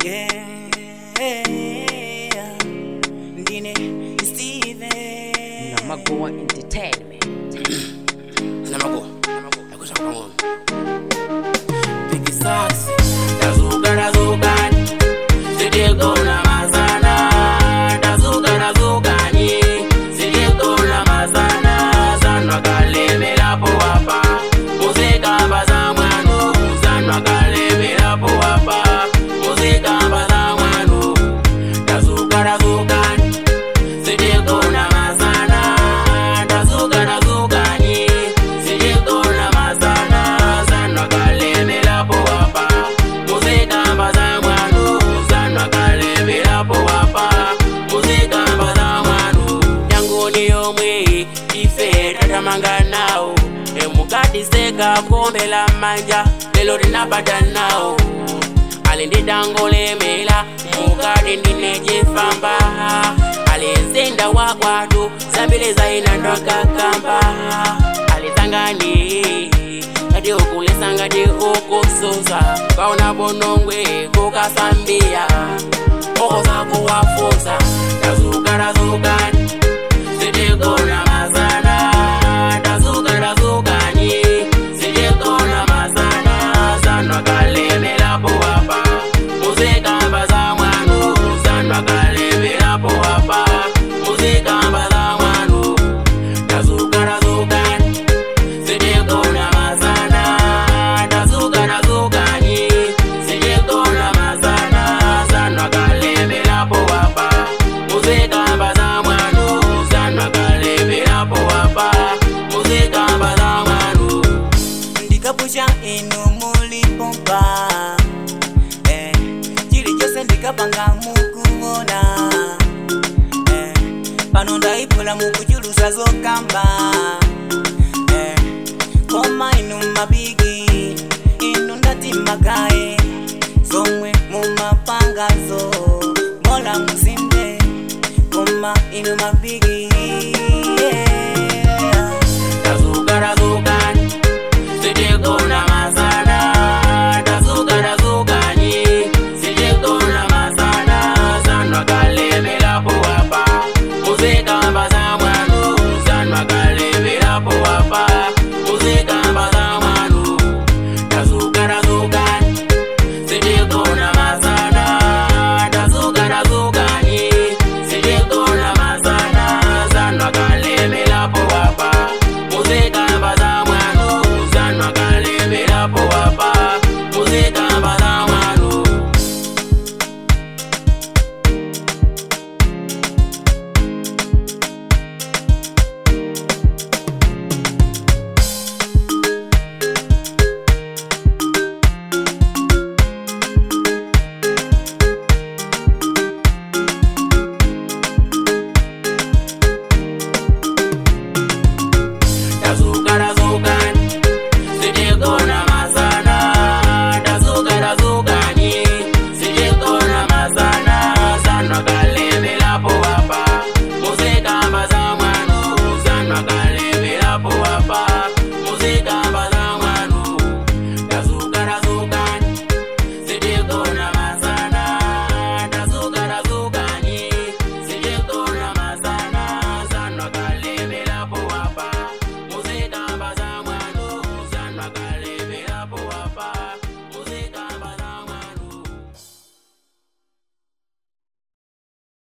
Ndine Steven Namagoa Entertainment. Namagoa akuza kwangu Piki saksi Dazuka Sidiko na mazana Dazuka ni Sidiko na mazana Zanwa kaleme lapo wapa Muzika baza mwanu Zanwa kaleme lapo wapa Muzika baza mwanu Dazuka Sidiko na mazana Dazuka ni Sidiko na mazana Zanwa kaleme lapo wapa Muzika baza mwanu Zanwa kaleme lapo wapa Muzika baza mwanu Yangu ni omwe Ife tatamanga nao Emukati seka kombe la manja Lelo rinapata nao Alinditango mela Mukati ninejifamba Alizenda wakwatu Zambile zaina ndoka kamba Alizangani Kati ukule sangati ukususa Kauna bonongwe kukasambia Oza kuwafuza Dazuka Sidiko na mazana Dazuka ni Sidiko na mazana Zanwa kaleme lapo wapa Muzika baza mwanu Zanwa kaleme lapo wapa Muzika baza mwanu Dazuka Sidiko na mazana Dazuka ni Sidiko na mazana Zanwa kaleme lapo wapa Muzika baza mwanu Zanwa kaleme lapo wapa Muzika baza mwanu Ndikapusha inu mulipompa Chili chose ndikapanga mukuona Pano ndaipula mukuchulusa zokamba Koma inu mabigi Inu ndati makae Zomwe mumapangazo Mola musinde Koma inu mabigi